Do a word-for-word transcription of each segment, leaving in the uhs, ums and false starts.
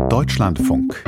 Deutschlandfunk.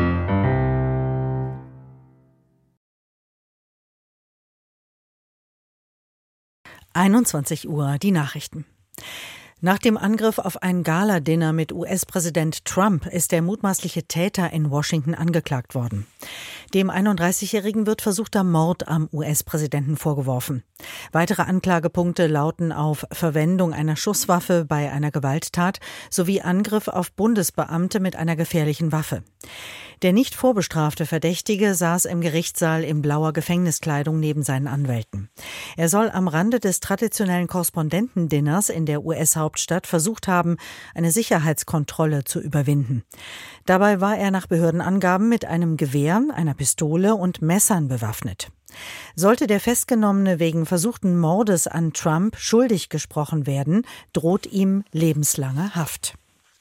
einundzwanzig Uhr, die Nachrichten. Nach dem Angriff auf ein Gala-Dinner mit U S-Präsident Trump ist der mutmaßliche Täter in Washington angeklagt worden. Dem einunddreißigjährigen wird versuchter Mord am U S-Präsidenten vorgeworfen. Weitere Anklagepunkte lauten auf Verwendung einer Schusswaffe bei einer Gewalttat sowie Angriff auf Bundesbeamte mit einer gefährlichen Waffe. Der nicht vorbestrafte Verdächtige saß im Gerichtssaal in blauer Gefängniskleidung neben seinen Anwälten. Er soll am Rande des traditionellen Korrespondentendinners in der U S-Hauptstadt versucht haben, eine Sicherheitskontrolle zu überwinden. Dabei war er nach Behördenangaben mit einem Gewehr, einer Pistole und Messern bewaffnet. Sollte der Festgenommene wegen versuchten Mordes an Trump schuldig gesprochen werden, droht ihm lebenslange Haft.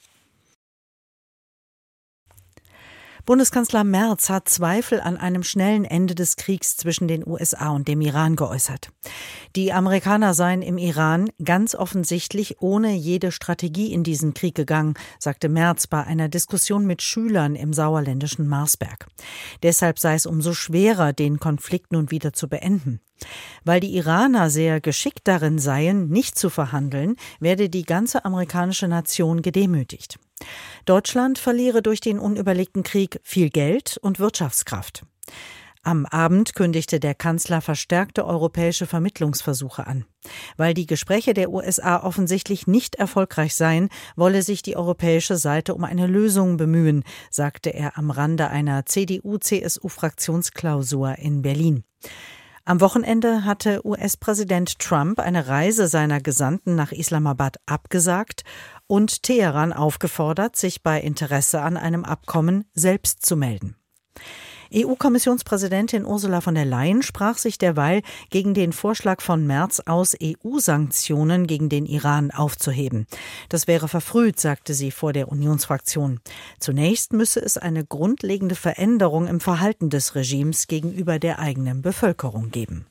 Bundeskanzler Merz hat Zweifel an einem schnellen Ende des Kriegs zwischen den U S A und dem Iran geäußert. Die Amerikaner seien im Iran ganz offensichtlich ohne jede Strategie in diesen Krieg gegangen, sagte Merz bei einer Diskussion mit Schülern im sauerländischen Marsberg. Deshalb sei es umso schwerer, den Konflikt nun wieder zu beenden. Weil die Iraner sehr geschickt darin seien, nicht zu verhandeln, werde die ganze amerikanische Nation gedemütigt. Deutschland verliere durch den unüberlegten Krieg viel Geld und Wirtschaftskraft. Am Abend kündigte der Kanzler verstärkte europäische Vermittlungsversuche an. Weil die Gespräche der U S A offensichtlich nicht erfolgreich seien, wolle sich die europäische Seite um eine Lösung bemühen, sagte er am Rande einer C D U-C S U-Fraktionsklausur in Berlin. Am Wochenende hatte U S-Präsident Trump eine Reise seiner Gesandten nach Islamabad abgesagt und Teheran aufgefordert, sich bei Interesse an einem Abkommen selbst zu melden. E U-Kommissionspräsidentin Ursula von der Leyen sprach sich derweil gegen den Vorschlag von Merz aus, E U-Sanktionen gegen den Iran aufzuheben. Das wäre verfrüht, sagte sie vor der Unionsfraktion. Zunächst müsse es eine grundlegende Veränderung im Verhalten des Regimes gegenüber der eigenen Bevölkerung geben.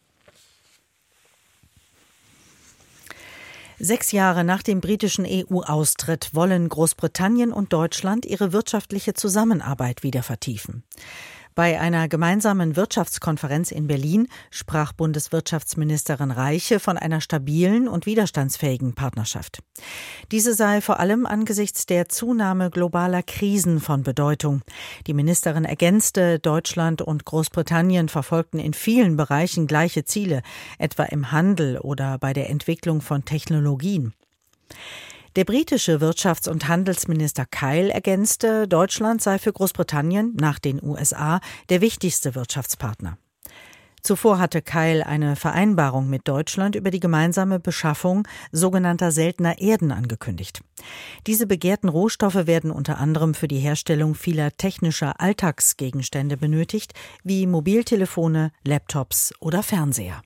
Sechs Jahre nach dem britischen E U-Austritt wollen Großbritannien und Deutschland ihre wirtschaftliche Zusammenarbeit wieder vertiefen. Bei einer gemeinsamen Wirtschaftskonferenz in Berlin sprach Bundeswirtschaftsministerin Reiche von einer stabilen und widerstandsfähigen Partnerschaft. Diese sei vor allem angesichts der Zunahme globaler Krisen von Bedeutung. Die Ministerin ergänzte, Deutschland und Großbritannien verfolgten in vielen Bereichen gleiche Ziele, etwa im Handel oder bei der Entwicklung von Technologien. Der britische Wirtschafts- und Handelsminister Kyle ergänzte, Deutschland sei für Großbritannien nach den U S A der wichtigste Wirtschaftspartner. Zuvor hatte Kyle eine Vereinbarung mit Deutschland über die gemeinsame Beschaffung sogenannter seltener Erden angekündigt. Diese begehrten Rohstoffe werden unter anderem für die Herstellung vieler technischer Alltagsgegenstände benötigt, wie Mobiltelefone, Laptops oder Fernseher.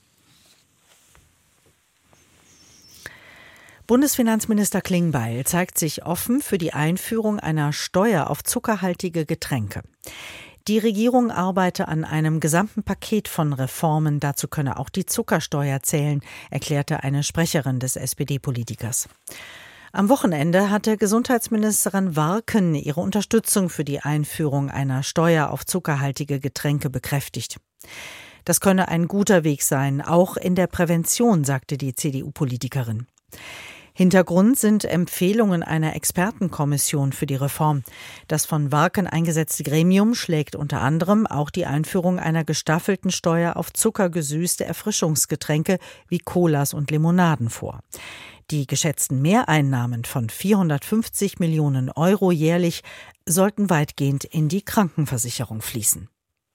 Bundesfinanzminister Klingbeil zeigt sich offen für die Einführung einer Steuer auf zuckerhaltige Getränke. Die Regierung arbeite an einem gesamten Paket von Reformen, dazu könne auch die Zuckersteuer zählen, erklärte eine Sprecherin des S P D-Politikers. Am Wochenende hatte Gesundheitsministerin Warken ihre Unterstützung für die Einführung einer Steuer auf zuckerhaltige Getränke bekräftigt. Das könne ein guter Weg sein, auch in der Prävention, sagte die C D U-Politikerin. Hintergrund sind Empfehlungen einer Expertenkommission für die Reform. Das von Warken eingesetzte Gremium schlägt unter anderem auch die Einführung einer gestaffelten Steuer auf zuckergesüßte Erfrischungsgetränke wie Colas und Limonaden vor. Die geschätzten Mehreinnahmen von vierhundertfünfzig Millionen Euro jährlich sollten weitgehend in die Krankenversicherung fließen.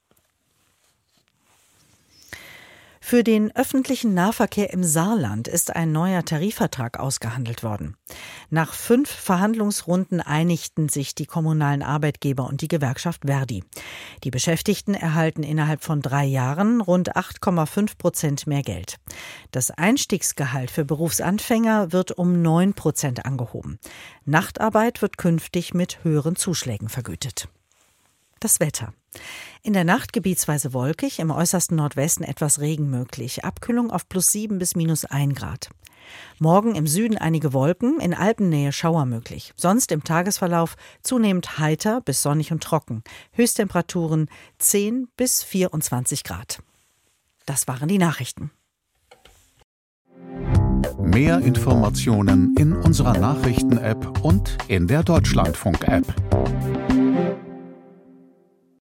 Für den öffentlichen Nahverkehr im Saarland ist ein neuer Tarifvertrag ausgehandelt worden. Nach fünf Verhandlungsrunden einigten sich die kommunalen Arbeitgeber und die Gewerkschaft Verdi. Die Beschäftigten erhalten innerhalb von drei Jahren rund acht Komma fünf Prozent mehr Geld. Das Einstiegsgehalt für Berufsanfänger wird um neun Prozent angehoben. Nachtarbeit wird künftig mit höheren Zuschlägen vergütet. Das Wetter. In der Nacht gebietsweise wolkig, im äußersten Nordwesten etwas Regen möglich. Abkühlung auf plus sieben bis minus ein Grad. Morgen im Süden einige Wolken, in Alpennähe Schauer möglich. Sonst im Tagesverlauf zunehmend heiter bis sonnig und trocken. Höchsttemperaturen zehn bis vierundzwanzig Grad. Das waren die Nachrichten. Mehr Informationen in unserer Nachrichten-App und in der Deutschlandfunk-App.